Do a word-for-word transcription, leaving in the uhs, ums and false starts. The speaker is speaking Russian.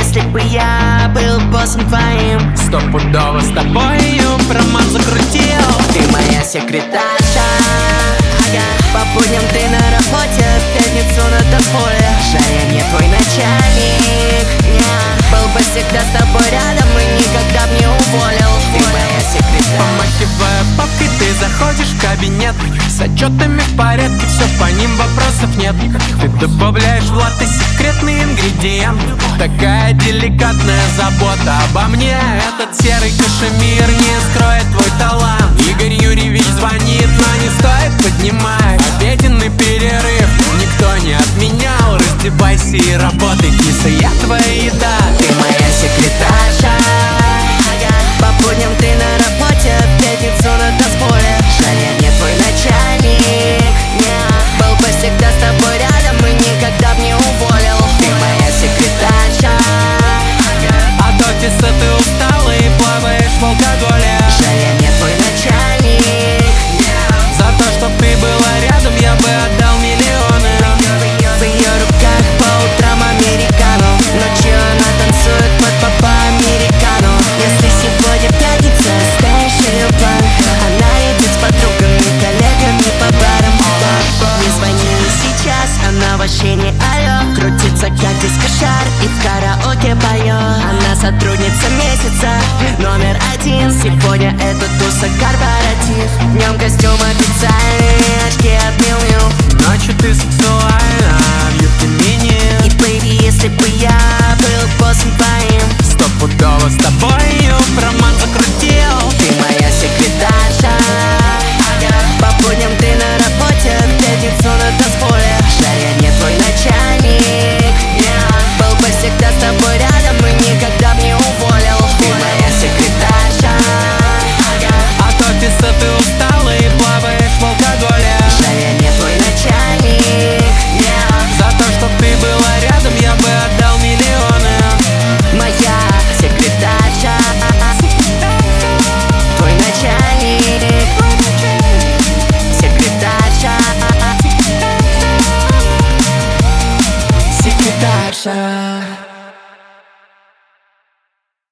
если бы я был боссом твоим, стопудово с тобою роман закрутил. Ты моя секретарша, ага. По будням ты на работе, в пятницу на танцполе. Жаль, я не твой начальник, yeah. Был бы всегда с тобой рядом и никогда б не уволил. Ты моя секретарша. Помахивая папкой, ты заходишь в кабинет. С отчетами в порядке, все по ним вопросов нет. Ты добавляешь в латте секретный ингредиент. Такая деликатная забота обо мне. Этот серый кашемир не скроет твой талант. Игорь Юрьевич звонит, но не стоит поднимать. Обеденный перерыв никто не отменял. Раздевайся и работай, киса, я твоя еда. Ты моя секретарша, ага. По будням ты на работе, в пятницу на танцполе. Жаль, я не твой начальник, yeah. Был бы всегда с тобой рядом и никогда б не уволил. Ты моя секретарша, ага. От офиса ты устала и плаваешь в алкоголе. Жаль, я не твой начальник, yeah. За то, чтоб ты была рядом, я бы отдал миллионы. В ее руках по утрам американо, ночью она танцует под папа американо. Если сегодня пятница, знаешь ее план, она едет с подругами, коллегами по барам. Не звони ей сейчас, она вообще не алё. Крутится как дискошар и в караоке поет. Она сотрудница месяца, номер один. Сегодня это туса корпоратив. Днем костюм официальный, очки от Миу-Миу. Ночью ты сексуальна, в юбке мини. И baby, если бы я был боссом твоим, Стопудово с тобою роман закрутил. ты моя секретарша, ага. По будням ты на работе, в пятницу на танцполе.